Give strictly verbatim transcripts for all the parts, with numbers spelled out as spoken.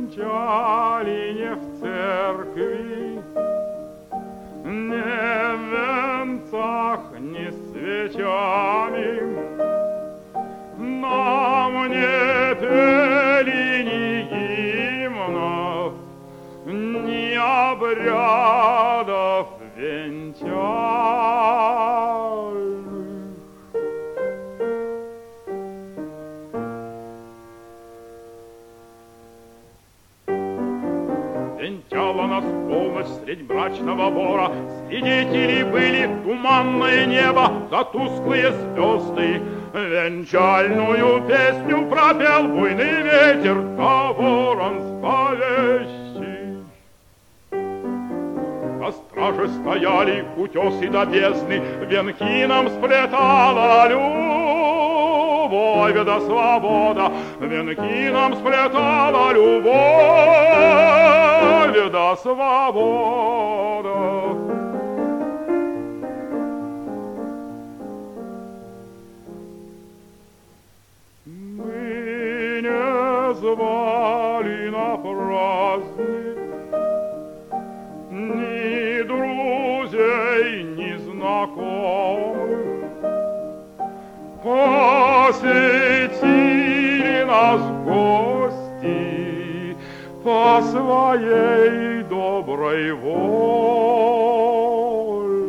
венчали не в церкви, не в венцах, не свечами. Нам не пели ни гимнов, ни обрядов венчальных. Венчала нас полночь средь мрачного бора, свидетели были туманное небо да тусклые звезды. Венчальную песню пропел буйный ветер, а ворон зловещий. На страже стояли утесы до бездны, венки нам сплетала любовь да свобода. Венки нам сплетала любовь да свобода. Звали на праздник ни друзей, ни знакомых. Посетили нас гости по своей доброй воле.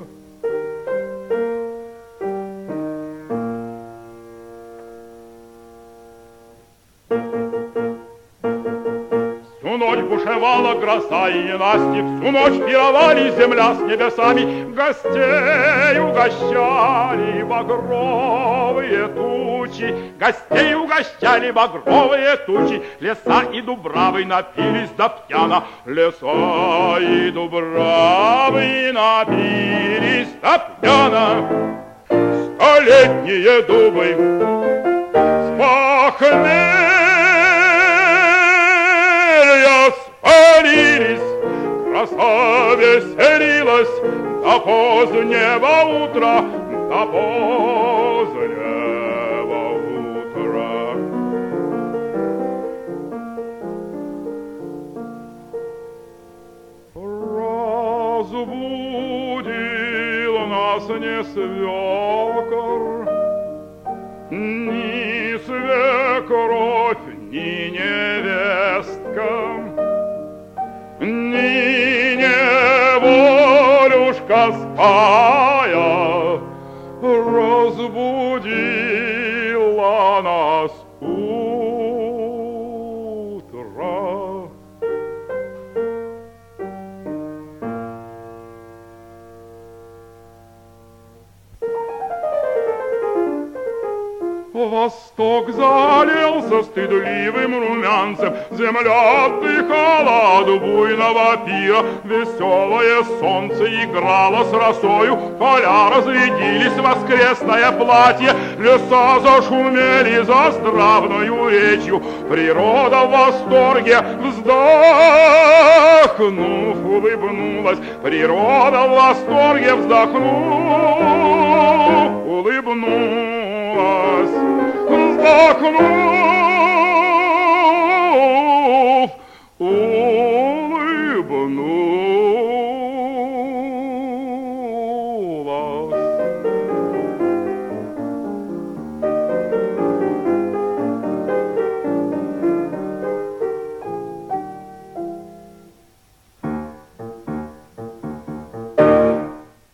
Всю ночь бушевала гроза и ненастье, всю ночь пировали земля с небесами, гостей угощали багровые тучи, гостей угощали багровые тучи, леса и дубравы напились до пьяна, леса и дубравы напились до пьяна. Столетние дубы с похмелья спалились, краса веселилась до позднего утра, до позднего утра. Разбудил нас не свекор, ни свекровь, ни невестка, ни неволюшка спая, разбудила нас утро. Восток залился стыдливым румянцем, земля отдыхала от буйного пира, веселое солнце играло с росою, поля разрядились в воскресное платье, леса зашумели за здравною речью, природа в восторге вздохнув улыбнулась, природа в восторге вздохнув улыбнулась. Вздохнув, улыбнув.